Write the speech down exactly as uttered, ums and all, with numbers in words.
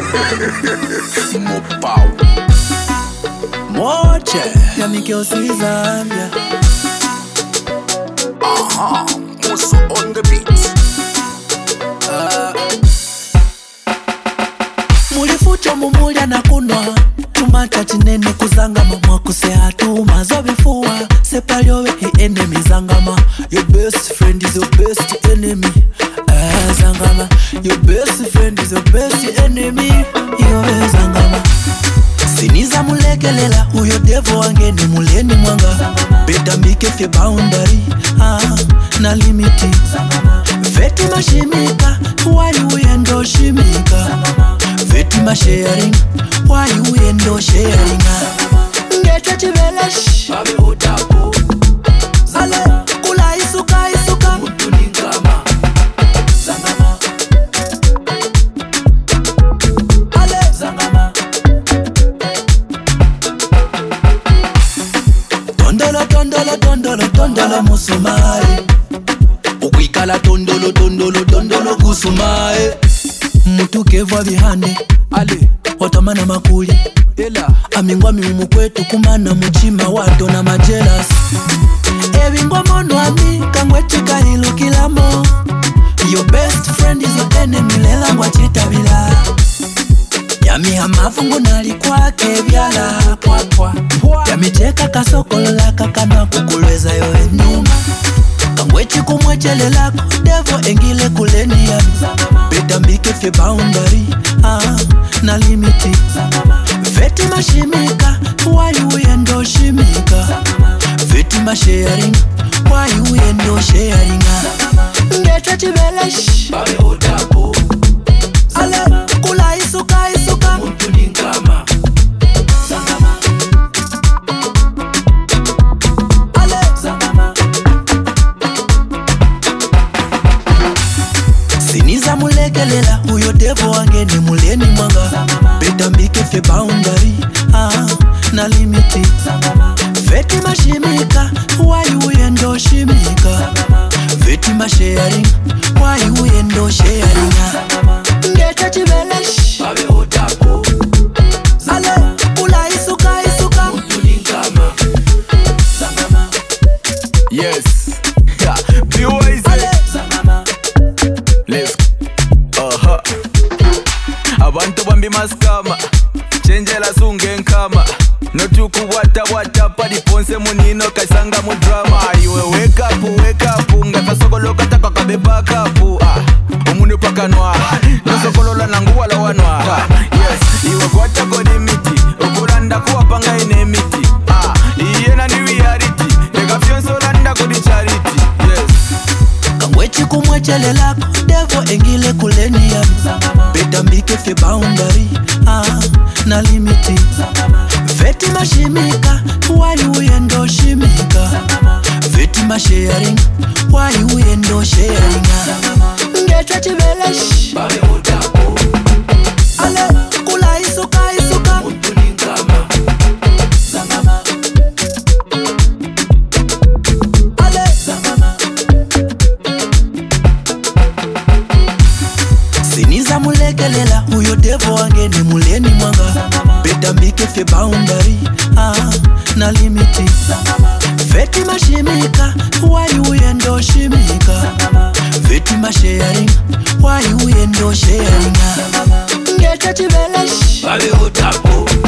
Mopao Moche ya mikyo Zambia. Aha, Muso on the beat. uh. Mulifucho mumulya na kunwa tumacha chinene kuzangama mwakuse hatuma zobifuwa sepalyowe he enemy zangama. Your best friend is your best enemy. uh, Zangama, your best friend is your best enemy. Yowe zangama siniza mulekelela uyo devo wange ni muleni mwanga. Beta mbike fye boundary ah, na limiti veti mashimika why uyendo shimika. Veti masharing why uyendo sharing. Ngeta chibelesh babe utapo ale kula isuka isuka mtu ni ngama. Zangama ale zangama tondolo tondolo tondolo tondolo musumae. Ukwikala tondolo tondolo tondolo kusumae. Mutu kevwa bihande ale watamana makuli ela amingwa miumu kwetu kumana muchima wato na majelas. Ebingwa monwami kangwetika hilo kilamo. Your best friend is your enemy lela mwachitabila. Yami hamafungu nali kwake vyala kwa kwa. Yamiteka kasokolo laka kana kukulweza yoe nyuma. Kangwechi kumwechele lako devo engile kuleni ya. Beta mbike fye boundary ah, na limiti veti mashimika why uyendo shimika. Veti masharing why uyendo sharing. Ngeta chibelesh babe utapo ale kula isuka isuka mtu ni ngama. Zangama ale zangama siniza mulekelela uyo devo wange ni muleni mwanga. Beta mbike fye boundary ah, na limiti veti mashimika why uyendo shimika. Veti masharing why uyendo sharing. Ngeta chibelesh babe utapo ale kula isuka isuka mtu ni ngama. Zangama yes. Yeah, be wise. ale zangama Let's aha. Abantu bambi maskama chenjela sunge nkama. Notuku wata wata padi ponse munino kasanga mu drama. Iwe wake up wake up ngata sokolo kataka kabeba kapu. Ah, umunu pakanwa nosokolola nangu wala wanwa. Yes, iwe kwata kodi miti okulanda kuwapanga ine miti. Ah, iyena ni reality ega fyonso landa kodi charity. Yes, kangwechi kumwechele lako devo engile kuleni ya. Beta mbike fye boundary ah, na limiti veti mashimika why uyendo shimika. Veti masharing why uyendo sharing. Ngeta chibelesh babe utapo ale kula isuka isuka mtu ni ngama. Zangama ale zangama siniza mulekelela uyo devo wange ni muleni mwanga. Beta mbike fye boundary ah, na limiti veti mashimika why uyendo shimika. Veti masharing why uyendo sharing. Ngeta chibelesh babe utapo